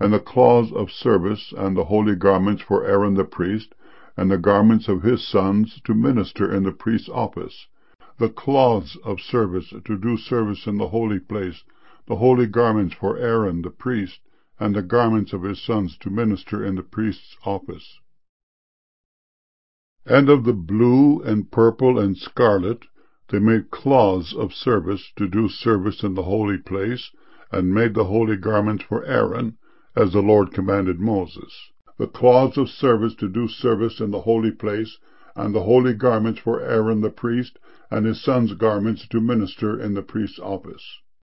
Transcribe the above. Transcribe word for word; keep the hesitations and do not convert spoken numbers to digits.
and the cloths of service, and the holy garments for Aaron the priest, and the garments of his sons to minister in the priest's office. The cloths of service to do service in the holy place, the holy garments for Aaron the priest, and the garments of his sons to minister in the priest's office. And of the blue and purple and scarlet they made cloths of service to do service in the holy place, and made the holy garments for Aaron, as the Lord commanded Moses. The cloths of service to do service in the holy place, and the holy garments for Aaron the priest, and his sons' garments to minister in the priest's office.